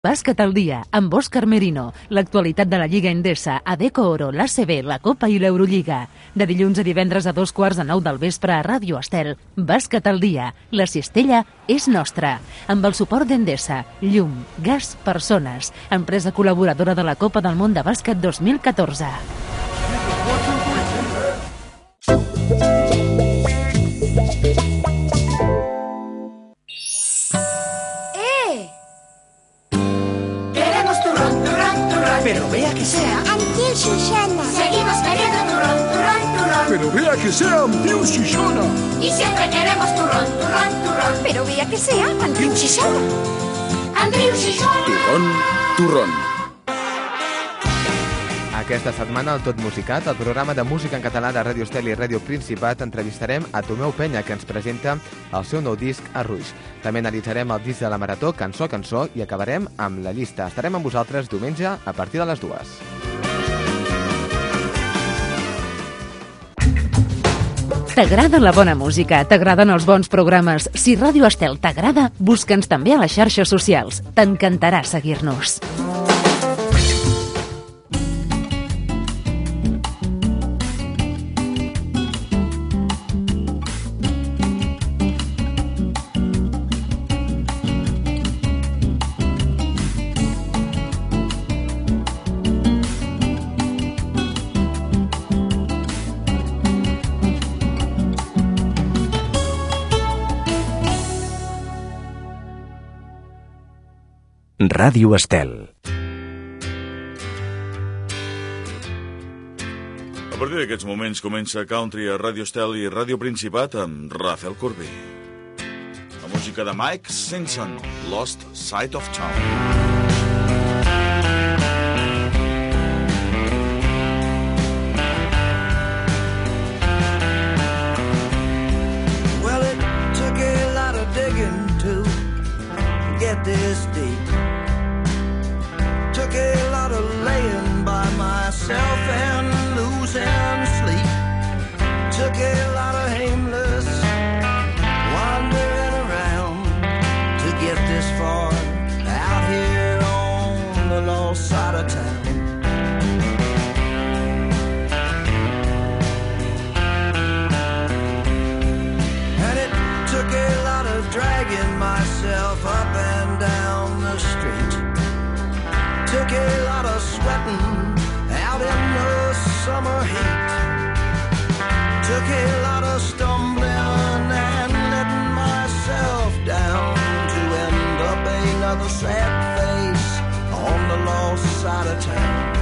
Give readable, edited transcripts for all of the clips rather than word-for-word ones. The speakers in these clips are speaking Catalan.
Bàsquet al dia, amb Òscar Merino. L'actualitat de la Lliga Endesa, Adecco Oro, l'ACB, la Copa i l'Eurolliga. De dilluns a divendres a 2:15 del vespre a Ràdio Estel. Bàsquet al dia. La cistella és nostra. Amb el suport d'Endesa, llum, gas, persones. Empresa col·laboradora de la Copa del Món de Bàsquet 2014. Pero vea que sea Antiu Susana. Seguimos queriendo turrón, turrón, turrón. Pero vea que sea Antiu Susana. Y siempre queremos turrón, turrón, turrón. Pero vea que sea Antiu Susana. Antiu Susana. Turrón, turrón. Aquesta setmana, al Tot Musicat, el programa de música en català de Ràdio Estel i Ràdio Principat, entrevistarem a Tomeu Penya, que ens presenta el seu nou disc a Ruix. També analitzarem el disc de la Marató, cançó a cançó, i acabarem amb la llista. Estarem amb vosaltres diumenge a partir de les 2. T'agrada la bona música? T'agraden els bons programes? Si Ràdio Estel t'agrada, busca'ns també a les xarxes socials. T'encantarà seguir-nos. Ràdio Estel. A partir d'aquests moments comença Country a Ràdio Estel i Ràdio Principat amb Rafael Corbí. La música de Mike Stinson, Lost Side of Town. Get this deep. Took a lot of laying by myself and losing sleep. Took a lot of aimless wandering around to get this far out here on the lost side of town. And it took a lot of dragging myself up and down the street. Took a lot of sweating out in the summer heat. Took a lot of stumbling and letting myself down to end up another sad face on the lost side of town.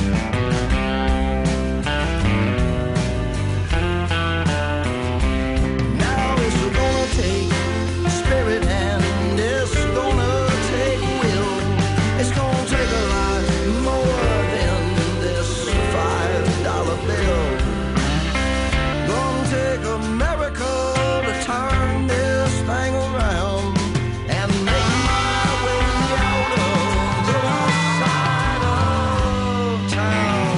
Now it's gonna take spirit and it's gonna take will. It's gonna take a lot more than this $5 bill. Gonna take a miracle to turn this thing around and make my way out of the lost side of town.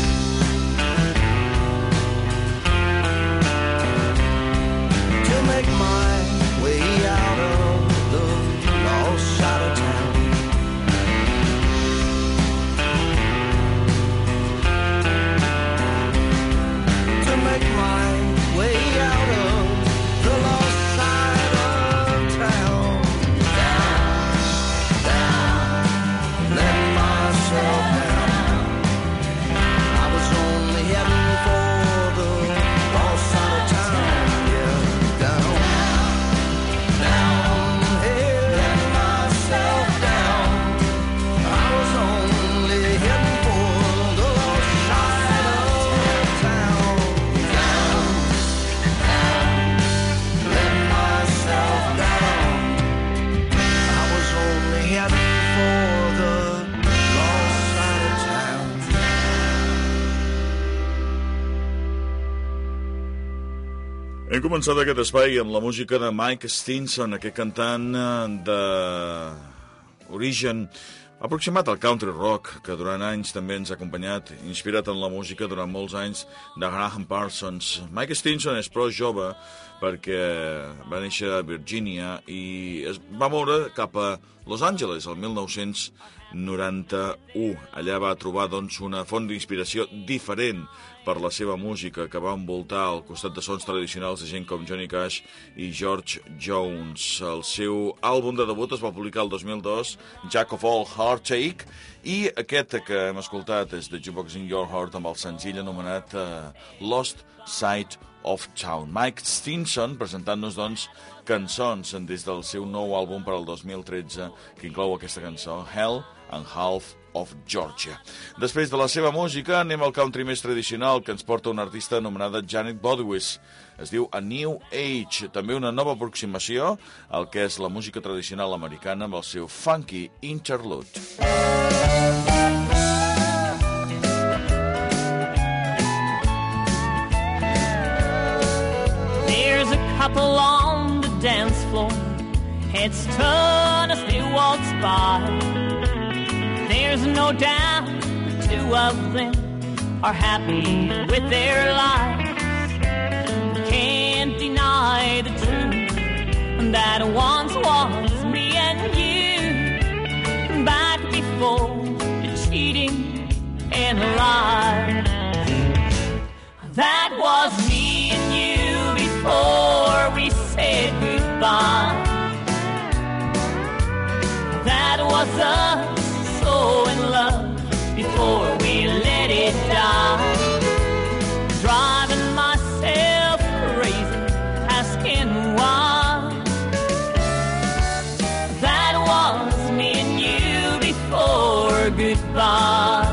To make my way out of the lost side of town. To make my way out of the lost side of town. Down, down, let myself down. I was only heading for the lost side of town. Yeah, down, down, hey, let myself down. I was only heading for the lost side of town. Down, down, let myself down. I was only heading for the lost side of town. Hem començat aquest espai amb la música de Mike Stinson, aquest cantant d'origen Aproximat al country rock, que durant anys també ens ha acompanyat, inspirat en la música durant molts anys de Graham Parsons. Mike Stinson és prou jove perquè va néixer a Virgínia i es va moure cap a Los Angeles el 1991. Allà va trobar una font d'inspiració diferent per la seva música, que va envoltar al costat de sons tradicionals de gent com Johnny Cash i George Jones. El seu àlbum de debut es va publicar el 2002, Jack of All Heartache, i aquest que hem escoltat és The Jukebox in Your Heart amb el senzill anomenat Lost Sight of Town. Mike Stinson presentant-nos, cançons des del seu nou àlbum per al 2013, que inclou aquesta cançó, Hell and Half of Georgia. Després de la seva música anem al country més tradicional, que ens porta una artista anomenada Janet Bodwis. Es diu A New Age, també una nova aproximació al que és la música tradicional americana amb el seu funky interlude. There's a couple on the dance floor, heads turn as they waltz by. There's no doubt the two of them are happy with their lives. Can't deny the truth that once was me and you, back before the cheating and lies. That was me and you before we said goodbye. That was us, so in love before we let it die. Driving myself crazy, asking why. That was me and you before goodbye.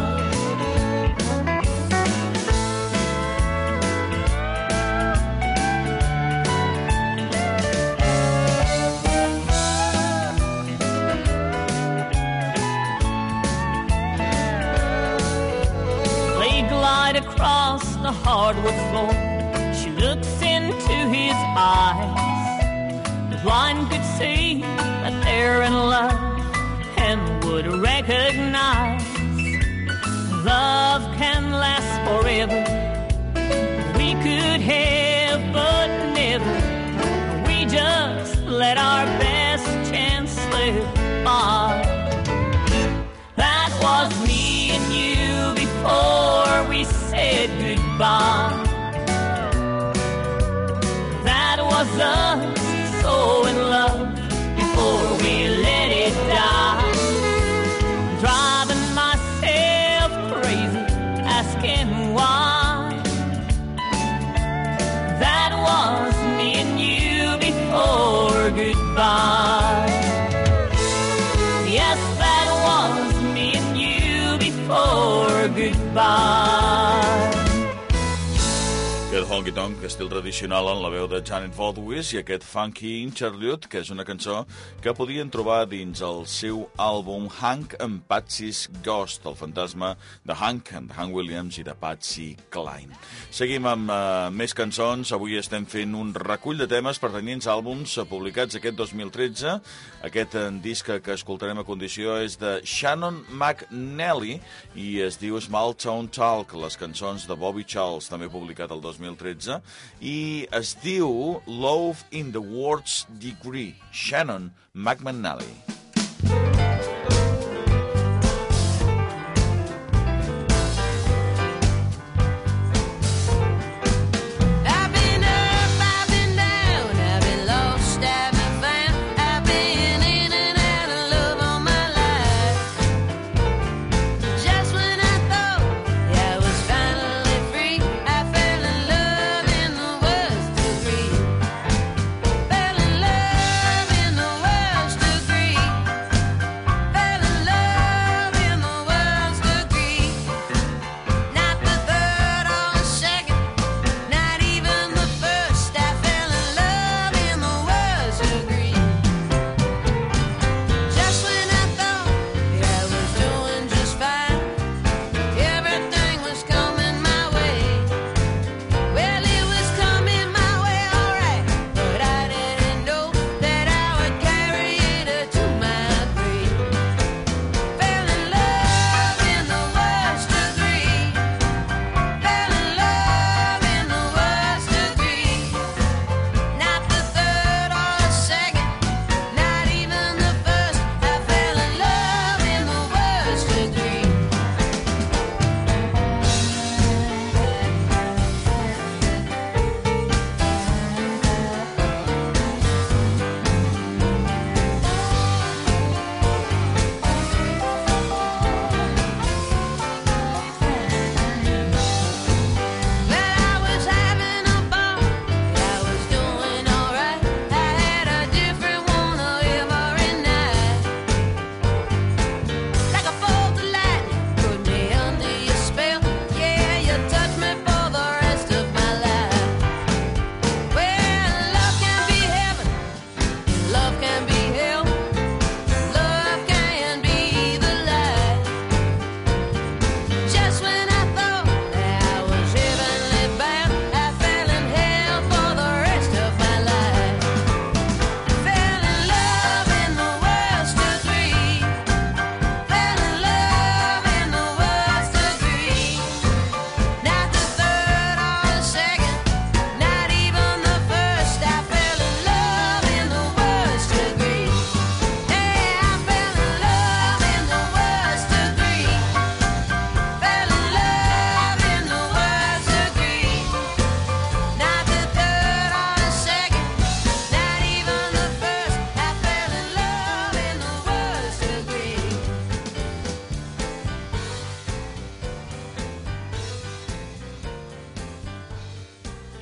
Across the hardwood floor, she looks into his eyes. The blind could see that they're in love and would recognize love can last forever. We could have, but never. We just let our best chance slip by. That was me and you before we said goodbye. That was us, so in love before we let it die. Driving myself crazy, asking why. That was me and you before goodbye. Yes, that was me and you before goodbye. Aquest honky-tonk, estil tradicional en la veu de Janet Bodwis, i aquest funky interlude, que és una cançó que podien trobar dins el seu àlbum Hank and Patsy's Ghost, el fantasma de Hank Williams i de Patsy Cline. Seguim amb més cançons. Avui estem fent un recull de temes pertanyents a àlbums publicats aquest 2013. Aquest disc que escoltarem a condició és de Shannon McNally i es diu Small Town Talk, les cançons de Bobby Charles, també publicat el 2013, i es diu Love in the Worst Degree, Shannon McNally. Fell in love in the worst degree.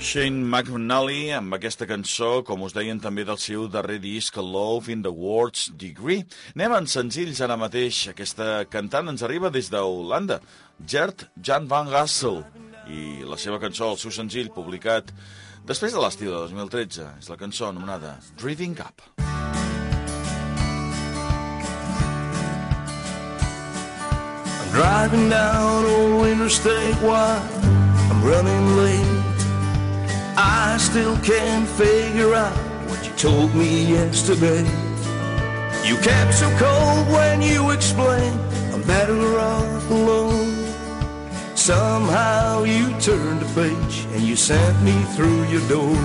Shane McAnally amb aquesta cançó, com us deien també del seu darrer disc, Love in the World's Degree. Anem en senzills ara mateix. Aquesta cantant ens arriba des d'Holanda, Gert Jan van Gassel, i la seva cançó, el seu senzill, publicat després de l'estiu de 2013, és la cançó anomenada Driving Up. I'm driving down old Interstate while I'm running late. I still can't figure out what you told me yesterday. You kept so cold when you explained I'm better off alone. Somehow you turned a page and you sent me through your door.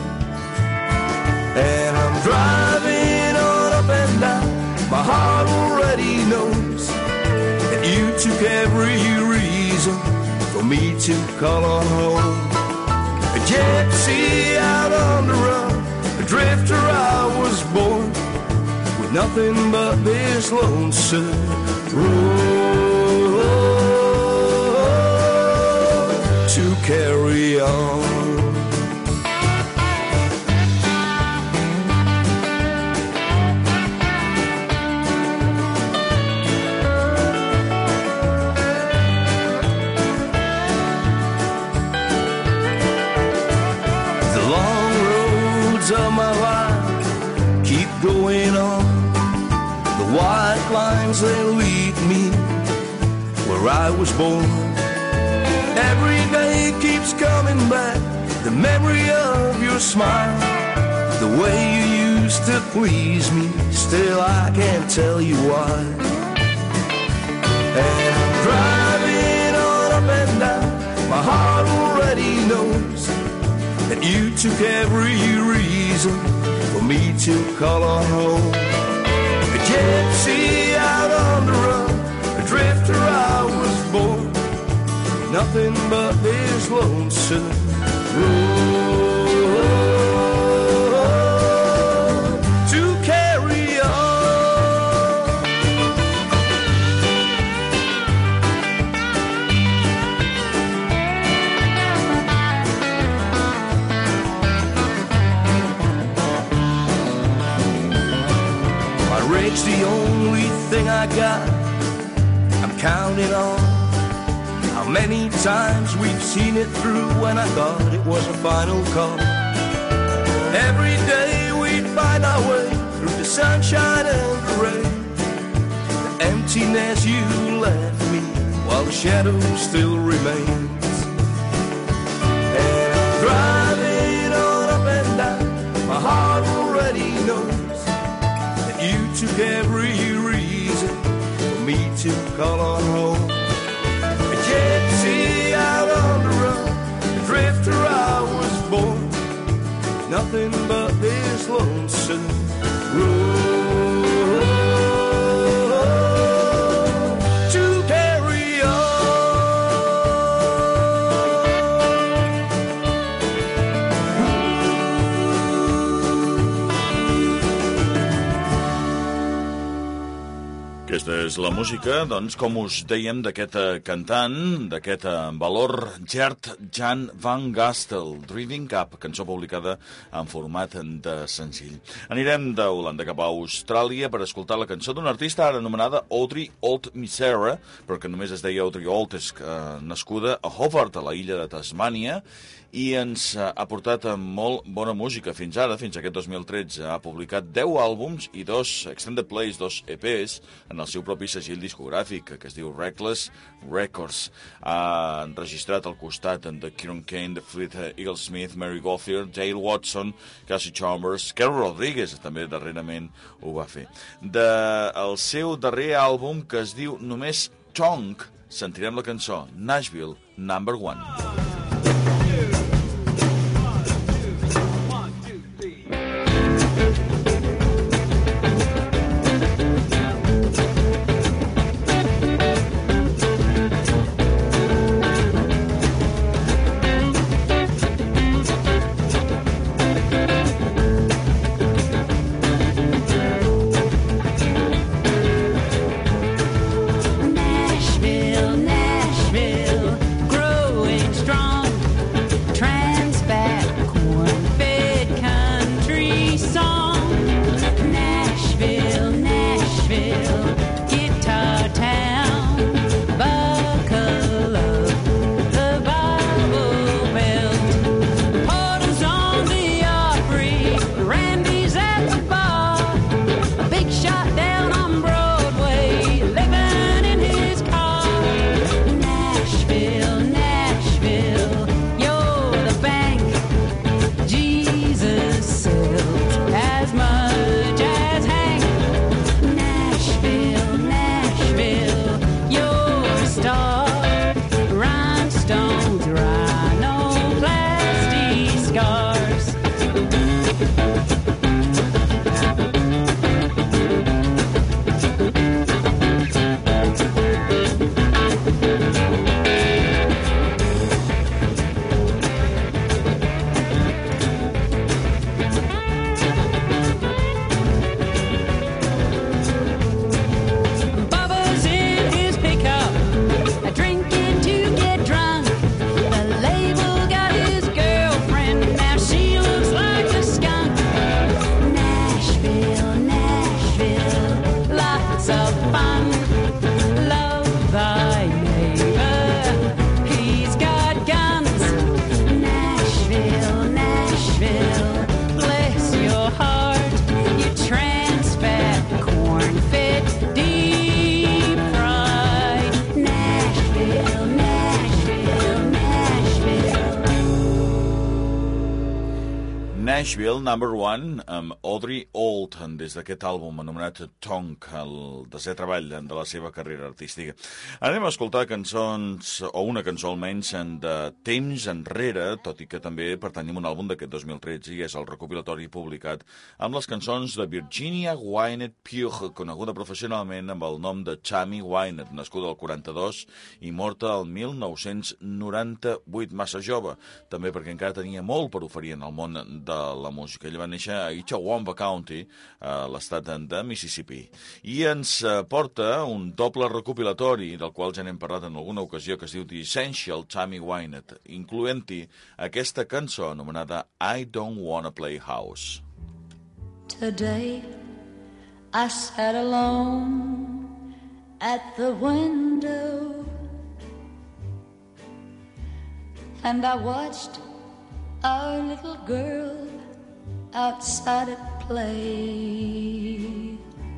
And I'm driving on up and down, my heart already knows that you took every reason for me to call on home. A gypsy out on the run, a drifter I was born, with nothing but this lonesome road to carry on. Of my life keep going on. The white lines, they lead me where I was born. Every day keeps coming back, the memory of your smile, the way you used to please me. Still I can't tell you why. And I'm driving on up and down, my heart already knows that you took every reason for me to call on home. A gypsy out on the run, a drifter I was born, nothing but this lonesome road to carry on. It's the only thing I got. I'm counting on how many times we've seen it through when I thought it was a final call. Every day we'd find our way through the sunshine and the rain. The emptiness you left me while the shadow still remains. And I'm driving on up and down, my heart already knows you took every reason for me to call on home. A gypsy out on the run, a drifter I was born, nothing but this lonesome road to carry on. Aquesta és la música, doncs, com us dèiem, d'aquest cantant, d'aquest valor, Gert Jan van Gassel, Driving Up, cançó publicada en format de senzill. Anirem d'Holanda cap a Austràlia per escoltar la cançó d'una artista ara anomenada Audrey Old-Misera, però que només es deia Audrey Old, és nascuda a Hobart, a la illa de Tasmània, i ens ha portat molt bona música fins ara, fins aquest 2013. Ha publicat 10 àlbums i 2 extended plays, 2 EPs, en el seu propi segell discogràfic, que es diu Reckless Records. Ha enregistrat al costat de Kieran Kane, de Fleet Eaglesmith, Mary Gothier, Dale Watson, Cassie Chalmers, Carol Rodriguez, també darrerament ho va fer. Del seu darrer àlbum, que es diu només Tongue, sentirem la cançó Nashville Number 1. Nashville, growing strong. Nashville, number 1, amb Audrey Auld, des d'aquest àlbum anomenat Tonk, el desè treball de la seva carrera artística. Anem a escoltar cançons, o una cançó almenys, de temps enrere, tot i que també pertany a un àlbum d'aquest 2013, i és el recopilatori publicat amb les cançons de Virginia Wynette Pugh, coneguda professionalment amb el nom de Tammy Wynette, nascuda al 42 i morta al 1998, massa jove, també perquè encara tenia molt per oferir en el món de la música. Ella va néixer a Itawamba County, a l'estat de Mississippi. I ens porta un doble recopilatori, del qual ja n'hem parlat en alguna ocasió, que es diu The Essential Tammy Wynette, incloent-hi aquesta cançó anomenada I Don't Wanna Play House. Today I sat alone at the window and I watched our little girl outside at play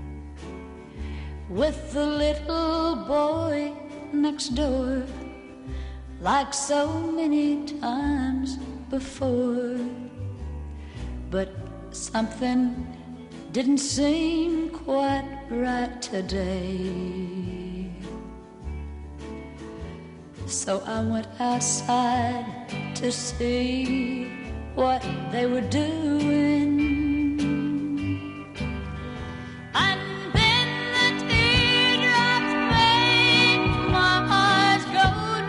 with the little boy next door, like so many times before. But something didn't seem quite right today. So I went outside to see what they were doing. And then the teardrops made my eyes go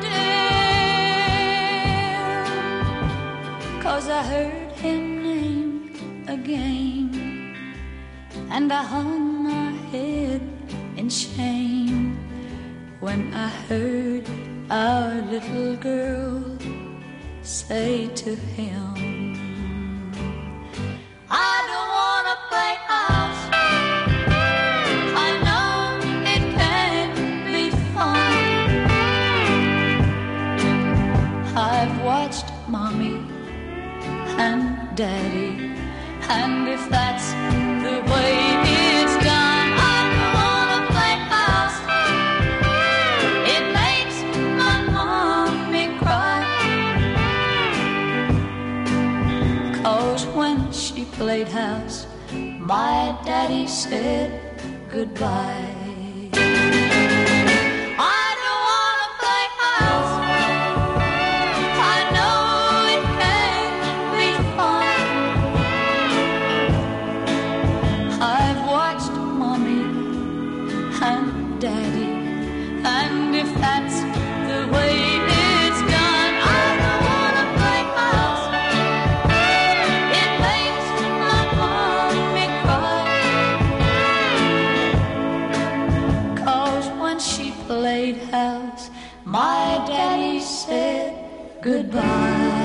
dim, 'cause I heard him named again, and I hung my head in shame when I heard our little girl say to him, I don't wanna play house. I know it can't be fun. I've watched Mommy and Daddy, and if that's the way it's done, I don't wanna play house. It makes my mommy cry, 'cause when she played house, my daddy said goodbye. I don't wanna play house. I know it can't be fun. I've watched Mommy and Daddy, and if that's the way it's done, I don't wanna play house. It makes my mommy cry, 'cause when she played house, my daddy said goodbye.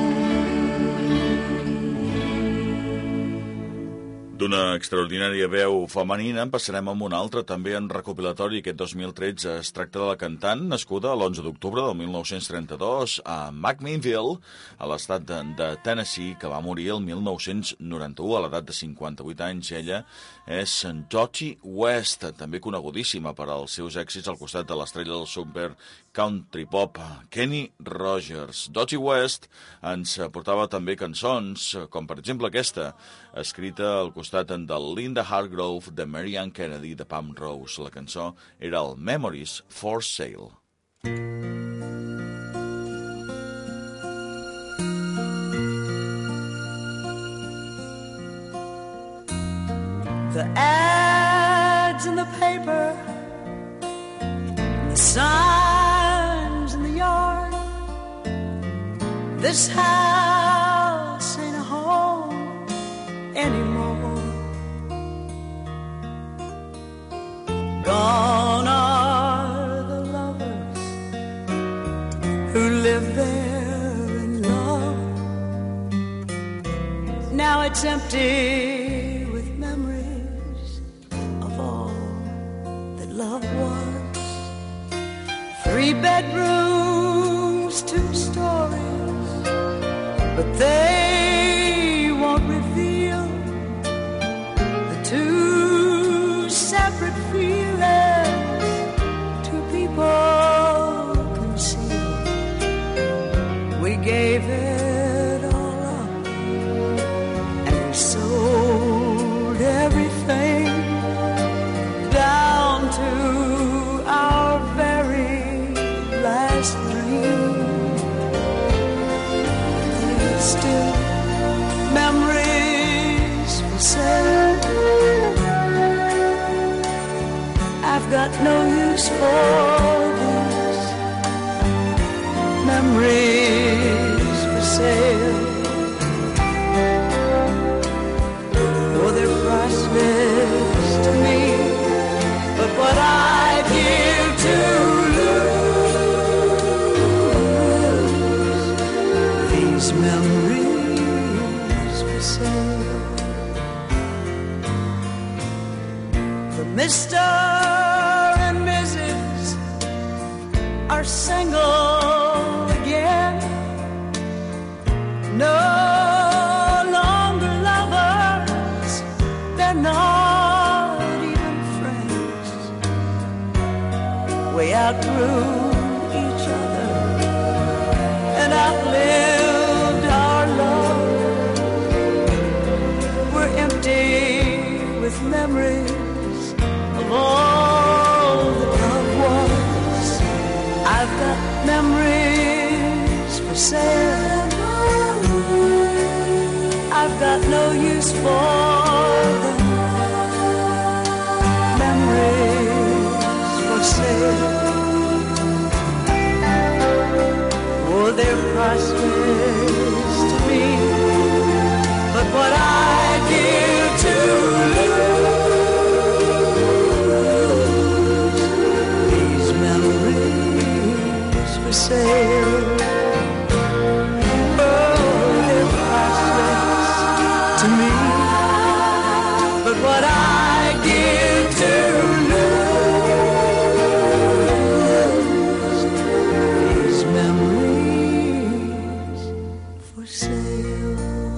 D'una extraordinària veu femenina en passarem amb una altra, també en recopilatori aquest 2013. Es tracta de la cantant nascuda l'11 d'octubre del 1932 a McMinnville, a l'estat de Tennessee, que va morir el 1991 a l'edat de 58 anys. Ella és Dottie West, també conegudíssima per als seus èxits al costat de l'estrella del super country pop Kenny Rogers. Dottie West ens portava també cançons, com per exemple aquesta, escrita al costat de Linda Hargrove, de Marianne Kennedy, de Pam Rose. La cançó era el Memories for Sale. The ads in the paper, the signs in the yard, this house ain't a home anymore. Gone are the lovers who lived there in love. Now it's empty with memories of all that love was. 3 bedrooms, 2 stories, but they won't reveal the 2 separate feelings 2 people conceal. We gave it all up for these memories for sale. Oh, they're priceless to me, but what I'd give to lose these memories for sale. The Mr. and Mrs. are single again, no longer lovers, they're not even friends. We outgrew each other and outlived our love. We're empty with memories of all the love was. I've got memories for sale. I've got no use for them. Memories for sale. Oh, they're priceless to me, but what I give to lose these memories for sale. To me, but what I give to lose these memories for sale.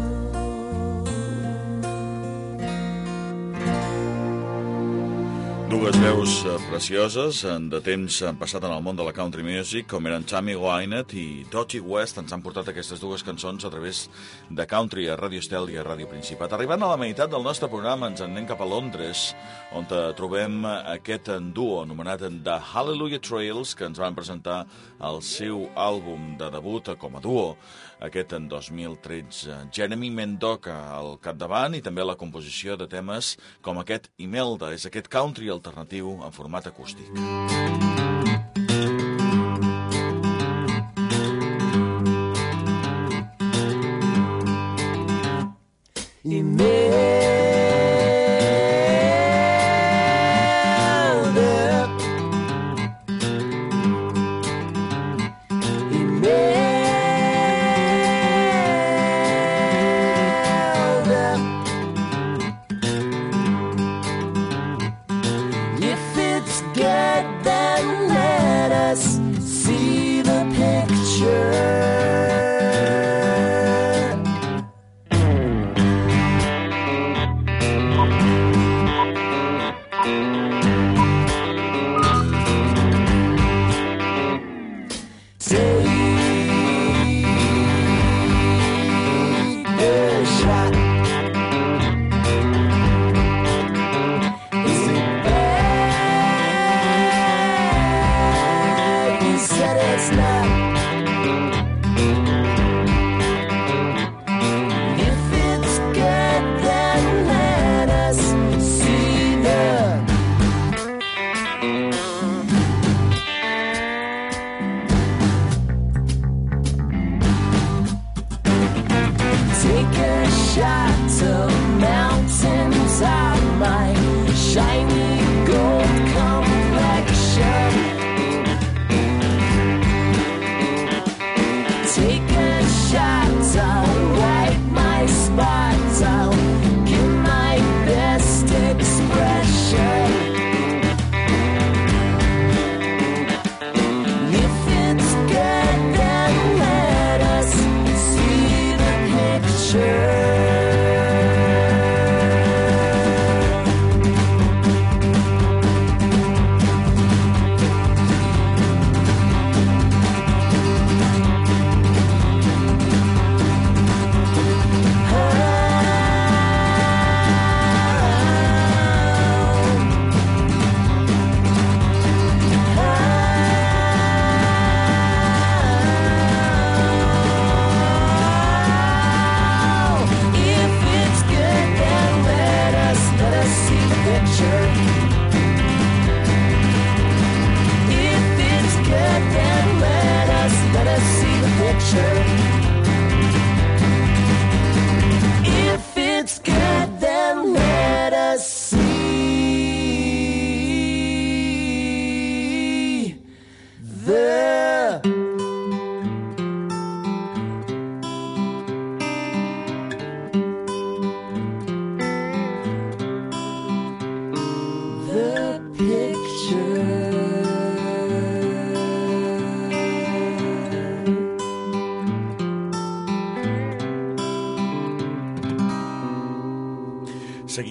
Dues veus precioses de temps passat en el món de la country music, com eren Tammy Wynette i Dodgy West, ens han portat aquestes dues cançons a través de country a Radio Estel i a Radio Principat. Arribant a la meitat del nostre programa, ens en anem cap a Londres, on trobem aquest duo anomenat The Hallelujah Trails, que ens van presentar el seu àlbum de debut com a duo, aquest en 2013. Jeremy Mendoca al capdavant i també la composició de temes com aquest Imelda, és aquest country alternatiu en format acústic.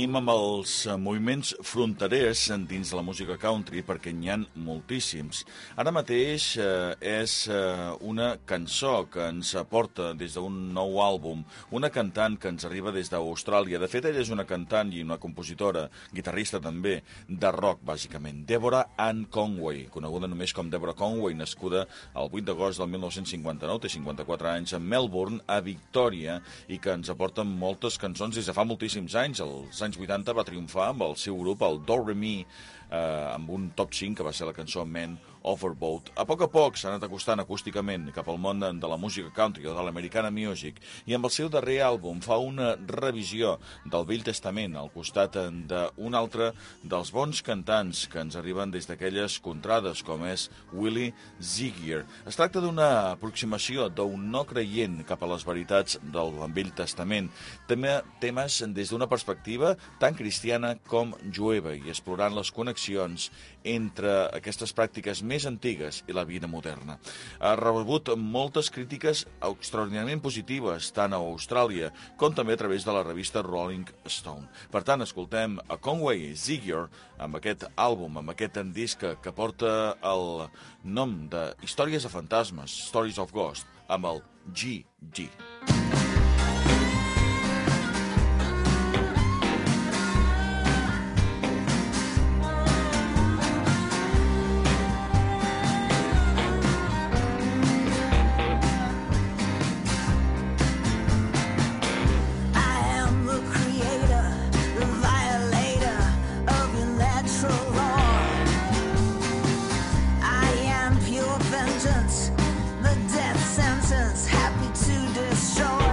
seguim amb els moviments fronterers dins la música country, perquè n'hi ha moltíssims. Ara mateix és una cançó que ens aporta des d'un nou àlbum, una cantant que ens arriba des d'Austràlia. De fet, ella és una cantant i una compositora, guitarrista també, de rock, bàsicament. Deborah Ann Conway, coneguda només com Deborah Conway, nascuda el 8 d'agost del 1959, té 54 anys, a Melbourne, a Victòria, i que ens aporta moltes cançons des de fa moltíssims anys. Als anys 80 va triomfar amb el seu grup, el Do Re Mi, amb un top 5 que va ser la cançó Man Overboard. A poc s'ha anat acostant acústicament cap al món de la música country o de l'americana music, i amb el seu darrer àlbum fa una revisió del Vell Testament al costat d'un altre dels bons cantants que ens arriben des d'aquelles contrades, com és Willie Ziegler. Es tracta d'una aproximació d'un no creient cap a les veritats del Vell Testament, també temes des d'una perspectiva tan cristiana com jueva, i explorant les connexions entre aquestes pràctiques més antigues i la vida moderna. Ha rebut moltes crítiques extraordinàriament positives, tant a Austràlia com també a través de la revista Rolling Stone. Per tant, escoltem a Conway Ziegler amb aquest àlbum, amb aquest disc que porta el nom de Històries de Fantasmes, Stories of Ghost, amb el GG. The death sentence, happy to destroy.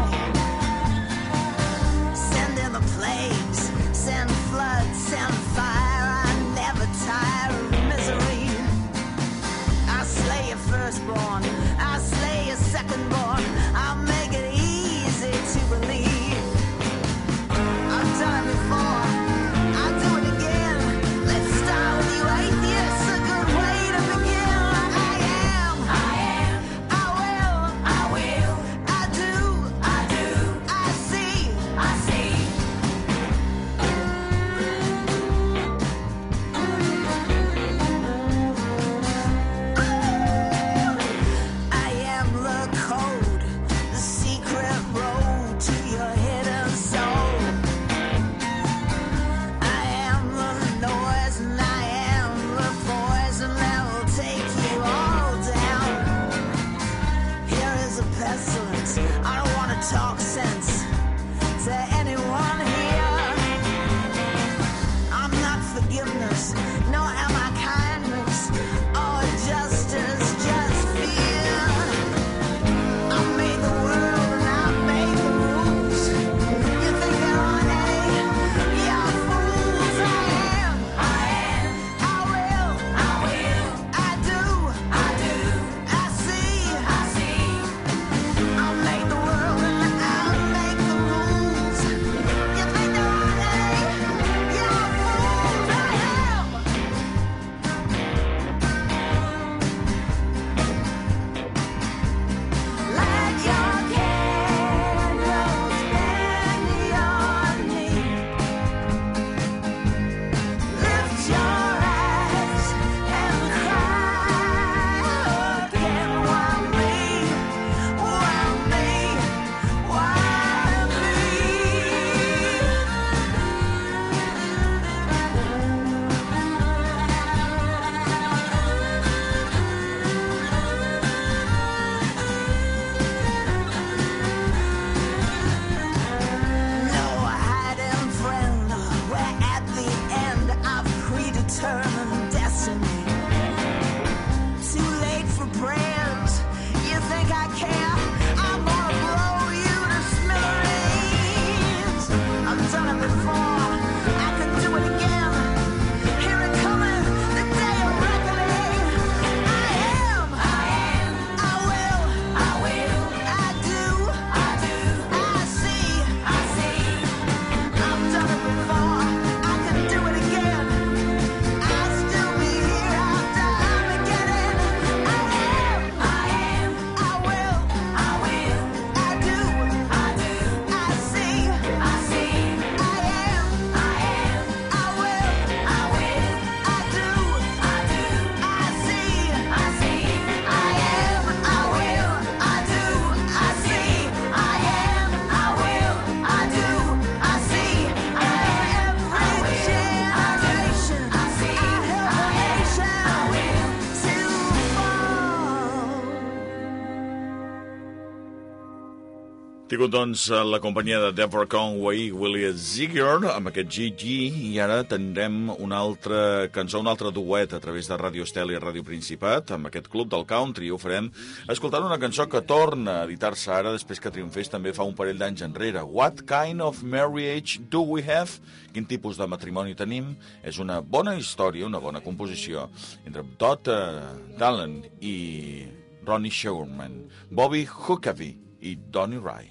Tingut, doncs, la companyia de Deborah Conway, Willie Ziegler, amb aquest Gigi, i ara tindrem una altra cançó, un altre duet a través de Radio Estel i Radio Principat, amb aquest Club del Country. Ho farem escoltant una cançó que torna a editar-se ara, després que triomfés també fa un parell d'anys enrere. What kind of marriage do we have? Quin tipus de matrimoni tenim? És una bona història, una bona composició entre Todd Dallen i Ronnie Sherman, Bobby Huckabee i Donny Ray.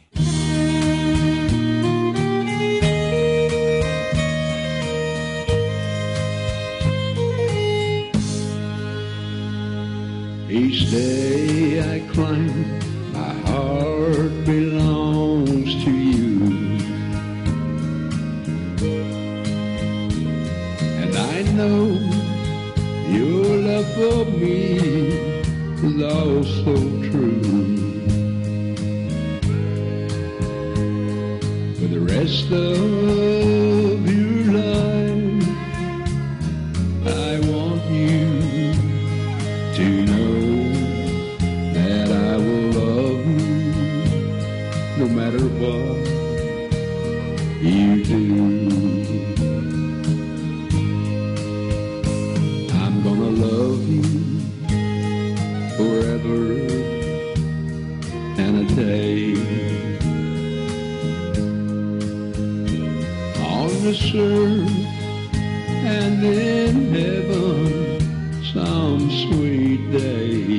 Each day I climb, my heart belongs to you. And I know your love for me is also true. For the rest of your life, I want you to know that I will love you no matter what you do. I'm gonna love you forever and a day. On this earth and in heaven some sweet day.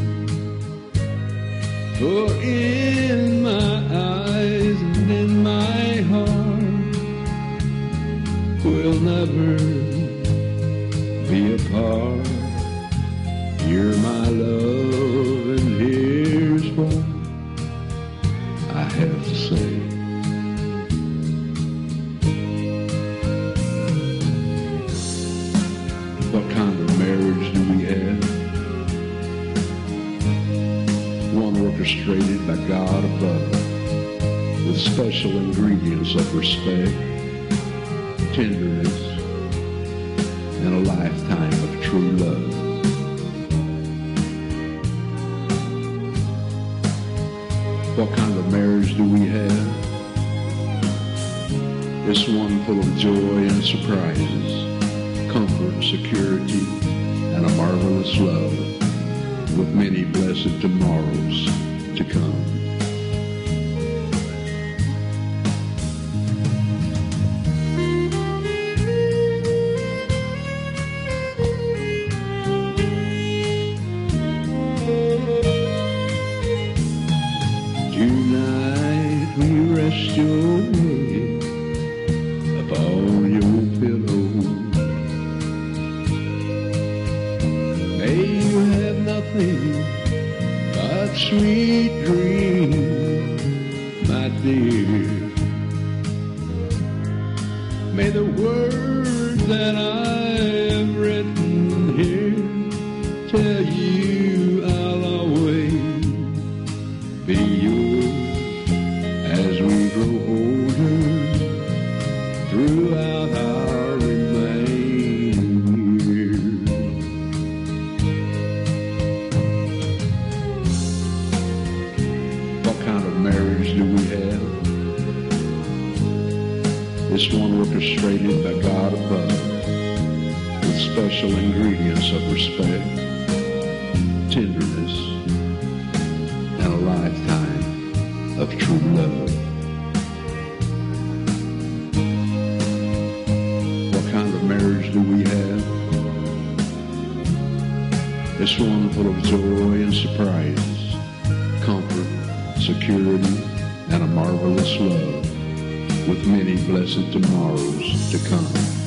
For in my eyes and in my heart we'll never be apart. You're my love and here's what I have to say. What kind of marriage do we have? One orchestrated by God above, with special ingredients of respect, tenderness, and a lifetime of true love. What kind of marriage do we have? It's one full of joy and surprises, comfort, security, and a marvelous love, with many blessed tomorrows to come. Tonight we rest your head upon your pillow. May you have nothing but sweet dreams, my dear. May the words that I have written here tell you I'll always be yours as we grow older throughout our remaining years. What kind of marriage do we have? It's one orchestrated by God above, with special ingredients of respect, tenderness, and a lifetime of true love. What kind of marriage do we have? It's one full of joy and surprises, comfort, security, and a marvelous love, with many blessed tomorrows to come.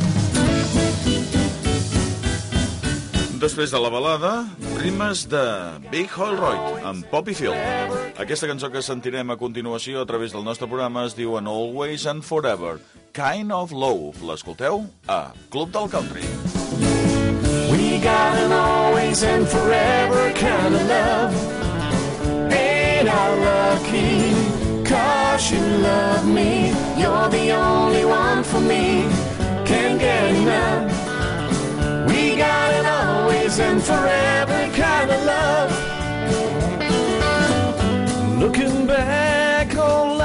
Després de la balada, rimes de Big Holroyd amb Poppy Field. Aquesta cançó que sentirem a continuació a través del nostre programa es diu An Always and Forever, Kind of Love. L'escolteu a Club del Country. We got an always and forever kind of love. Ain't I lucky? 'Cause you love me. You're the only one for me. Can't get enough. We got an always and forever kind of love. Looking back on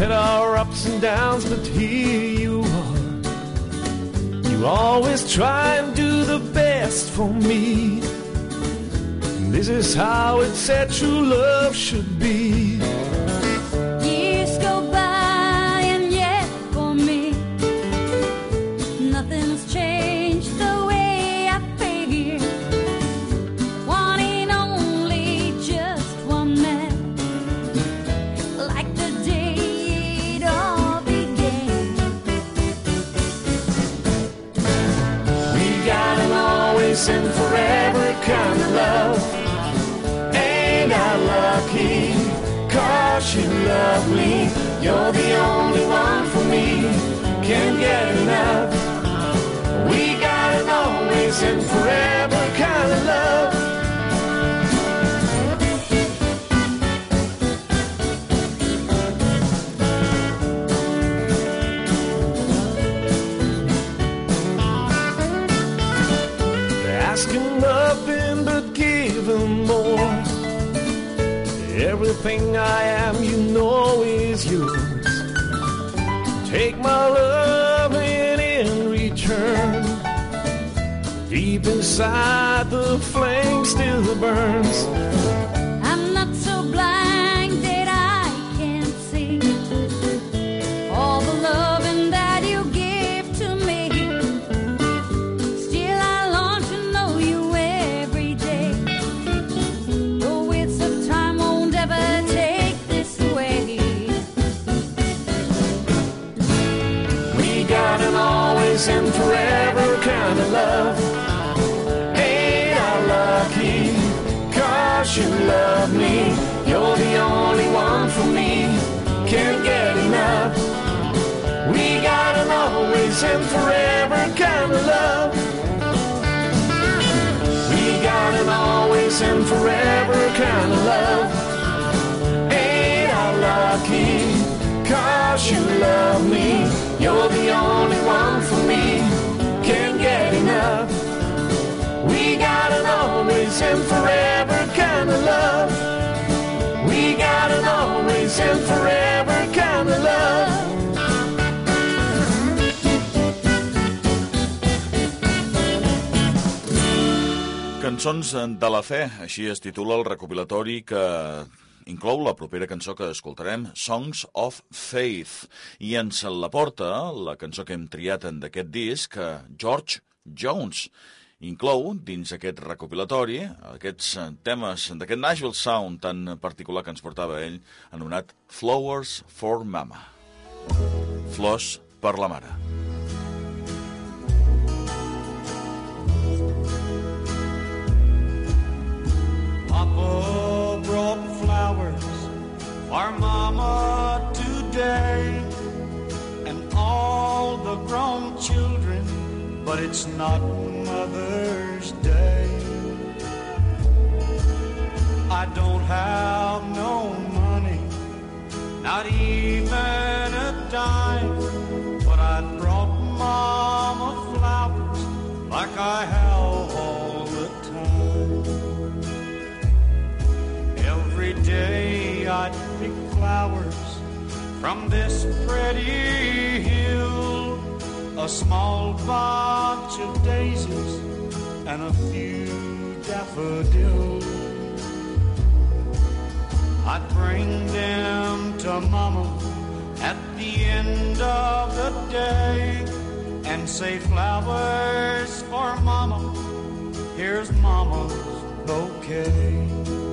had our ups and downs, but here you are. You always try and do the best for me. And this is how it's said true love should be. Years go by and yet for me nothing's changed the way I figure. Wanting only just one man, like the day it all began. We got an always and forever kind of love. Ain't I lucky? 'Cause you love me. You're the only one for me. Can't get enough. We got an always and forever kind of love. Ask him nothing but give him more. Everything I am, you know, is yours. Take my love and in return, deep inside the flame still burns. I'm not so blind that I can't see all the loving that you give to me. Still I long to know you every day. The winds of time won't ever take this away. We got an always and forever kind of love. Ain't I lucky? 'Cause you love me. You're the only one for me. Can't get enough. We got an always and forever kind of love. We got an always and forever kind of love. Ain't I lucky? 'Cause you love me. You're the only one for me. Can't get enough. We got an always and forever kind of love. We got an always and forever kind of love. Cançons de la fe, així es titula el recopilatori que inclou la propera cançó que escoltarem, Songs of Faith, i ens la porta la cançó que hem triat d'aquest disc, George Jones. Inclou, dins aquest recopilatori, aquests temes d'aquest Nashville Sound tan particular que ens portava ell, anomenat Flowers for Mama. Flors per la mare. Papa brought flowers for Mama today, and all the grown children, but it's not Mother's Day. I don't have no money, not even a dime, but I brought Mama flowers like I have all the time. Every day I'd pick flowers from this pretty hill, a small bunch of daisies and a few daffodils. I'd bring them to Mama at the end of the day and say, flowers for Mama, here's Mama's bouquet.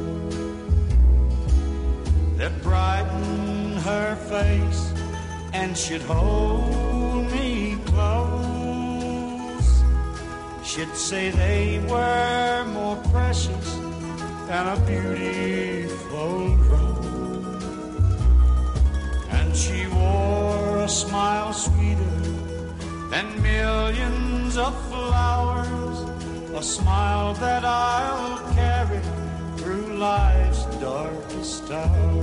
That brighten her face and she'd hold me close. She'd say they were more precious than a beautiful rose. And she wore a smile sweeter than millions of flowers, a smile that I'll carry through life's darkest hour.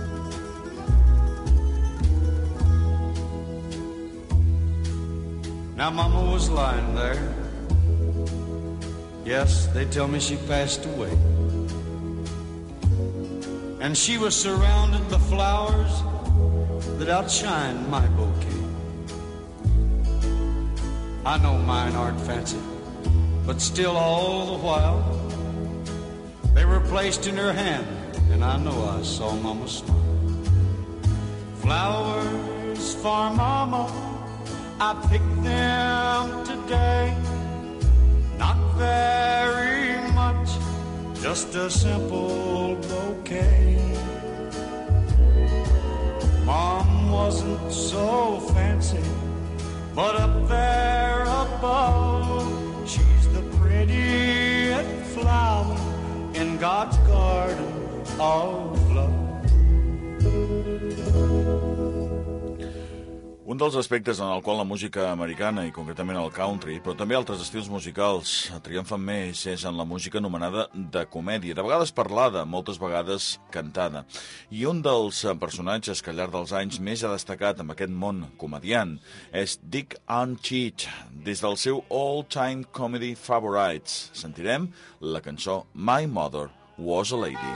Now Mama was lying there. Yes, they tell me she passed away. And she was surrounded by flowers that outshine my bouquet. I know mine aren't fancy, but still all the while they were placed in her hand, and I know I saw Mama smile. Flowers for Mama, I picked them today. Not very much, just a simple bouquet. Mom wasn't so fancy, but up there above, she's the prettiest flower in God's garden of love. Un dels aspectes en el qual la música americana, i concretament el country, però també altres estils musicals, triomfen més és en la música anomenada de comèdia, de vegades parlada, moltes vegades cantada. I un dels personatges que al llarg dels anys més ha destacat en aquest món comediant és Dick and Cheat, des del seu all-time comedy favorites. Sentirem la cançó My Mother Was a Lady.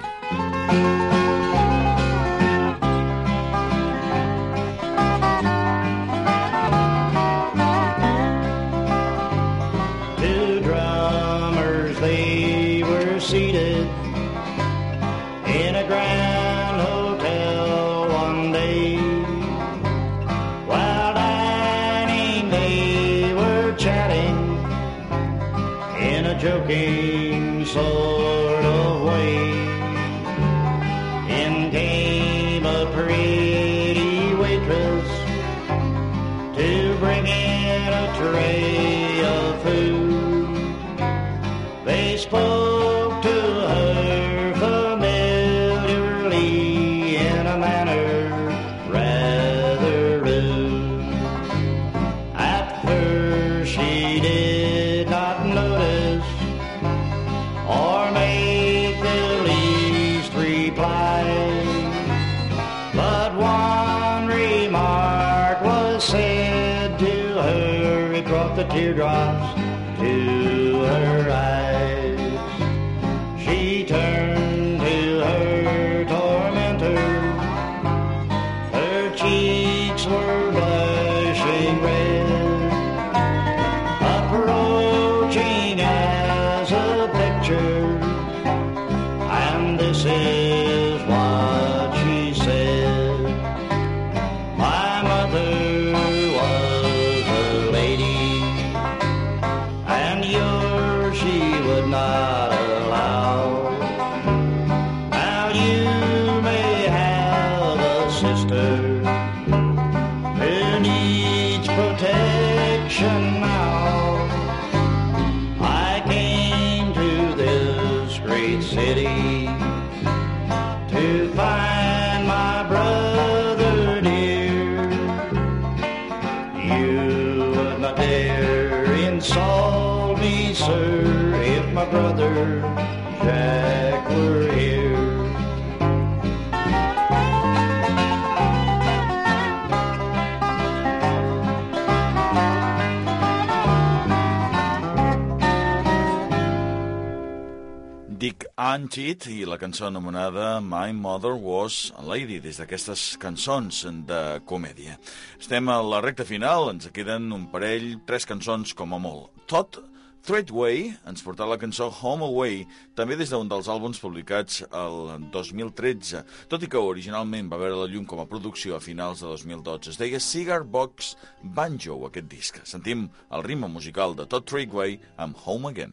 Seated in a grand hotel one day, while dining they were chatting in a joking sort of way. In came a pretty waitress to bring in a tray of food. They spoke the teardrops to her eyes. She turned to her tormentor. Her cheeks were blushing red, approaching as a picture. And this is what she said: my mother was a lady, she would not allow. Now you may have a sister who needs protection now. I came to this great city to find my brother dear. You would not dare insult me, sir, if my brother Jack were here. Dick and Cheat i la cançó anomenada My Mother Was a Lady, des d'aquestes cançons de comèdia. Estem a la recta final, ens queden un parell, 3 cançons com a molt. Todd Threadway ens portarà la cançó Home Away, també des d'un dels àlbums publicats el 2013, tot i que originalment va veure la llum com a producció a finals de 2012. Es deia Cigar Box Banjo, aquest disc. Sentim el ritme musical de Todd Threadway amb Home Again.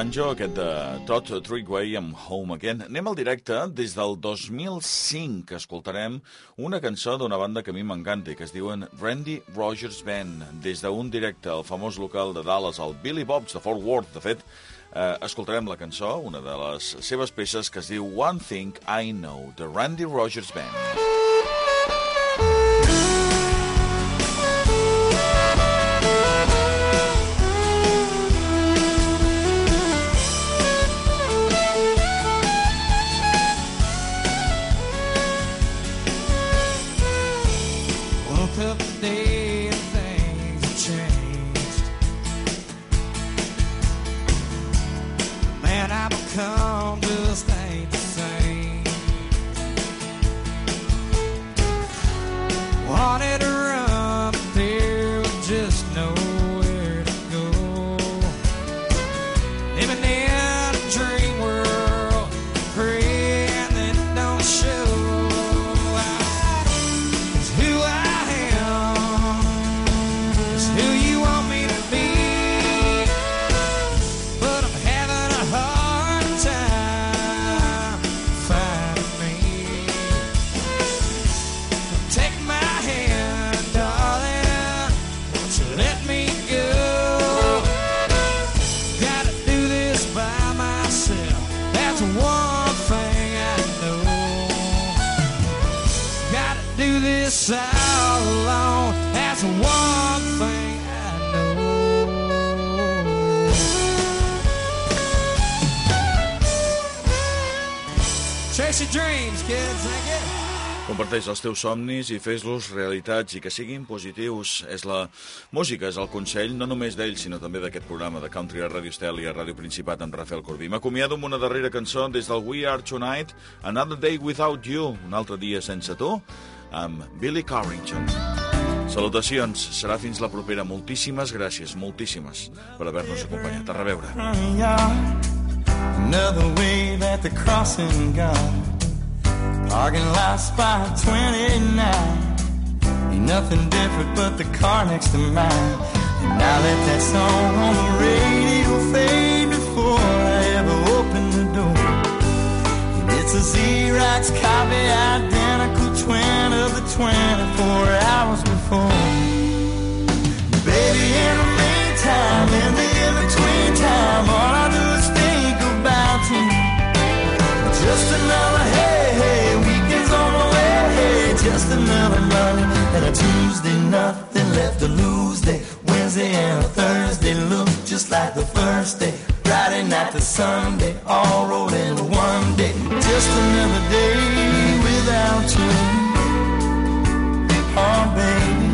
banjo, aquest de Todd Treadway amb Home Again. Anem al directe. Des del 2005 escoltarem una cançó d'una banda que a mi m'encanta i que es diuen Randy Rogers Band. Des d'un directe al famós local de Dallas, el Billy Bob's de Fort Worth. De fet, escoltarem la cançó, una de les seves peces, que es diu One Thing I Know, de Randy Rogers Band. Come just ain't the same. Wanted to run, but there was just nowhere to go. Living in a dream world, praying that it don't show. It's who I am, it's who you want me to be. But I'm having a hard time finding me. Take my hand, darling, won't you let me go? Gotta do this by myself, that's one thing I know. Gotta do this all alone, that's one thing I know. Chase your dreams, kids. Thank you. Comparteix els teus somnis i fes-los realitats i que siguin positius. És la música, és el consell, no només d'ell, sinó també d'aquest programa de Country a Radio Estel i a Ràdio Principat amb Rafael Corbí. M'acomiado amb una darrera cançó des del We Are Tonight, Another Day Without You, un altre dia sense tu, amb Billy Carrington. Salutacions, serà fins la propera. Moltíssimes gràcies, moltíssimes, per haver-nos acompanyat. A reveure. Another wave at the crossing guard. Parking lot spot 29. Ain't nothing different but the car next to mine. And now let that song on the radio fade before I ever open the door. And it's a Xerox copy, identical twin of the 24 hours before. Baby, in the meantime, in the in-between time, all I do is think about you. Just another hey, hey, weekend's on the way, hey, just another Monday and a Tuesday, nothing left to lose day. Wednesday and a Thursday look just like the first day. Friday night to Sunday, all rolled into one day. Just another day without you, oh baby.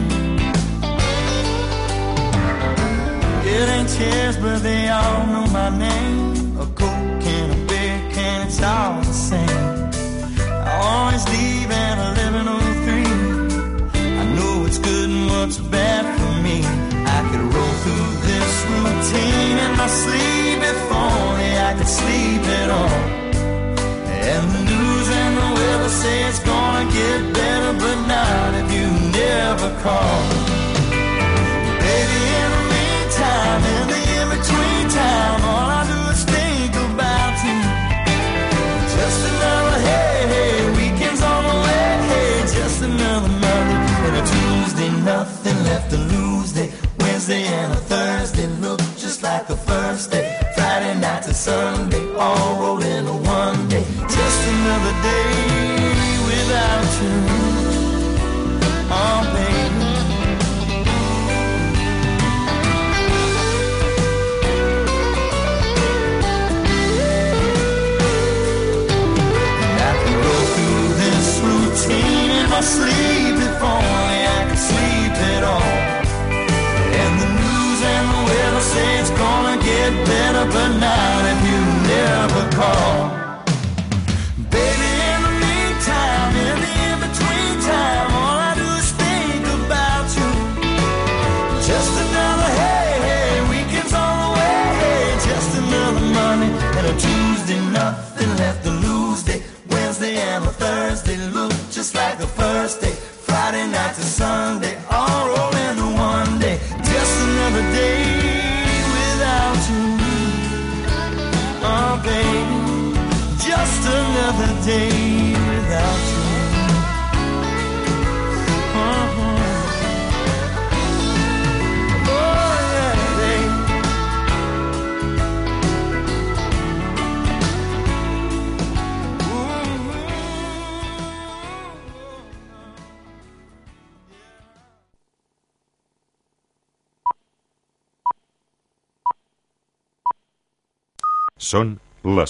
It ain't tears, but they all know my name. A Coke and a beer can, it's all the same. I always leave at 11:03. I know what's good and what's bad for me. I could roll through this routine in my sleep if only I could sleep at all. And the news and the weather say it's gonna get better, but not if you never call. Baby, in the meantime, in the in-between time, all I do is think about you. Just another hey, hey, weekend's on the way, hey, just another Monday and a Tuesday, nothing left to lose day. Wednesday and a Thursday look just like the first day. Friday night to Sunday, all rolled into one day. Just another day without you, oh baby. And I can go through this routine in my sleep if only I could sleep at all. And the news and the weather say it's gonna get better, but not if you never call. Baby, in the meantime, in the in-between time, all I do is think about you. Just another hey, hey, weekend's on the way, hey, just another Monday and a Tuesday, nothing left to lose day. Wednesday and a Thursday look just like the first day. Friday night to Sunday, all rolled into one day. Just another day without you. another day without you. Oh, yeah, babe. Són les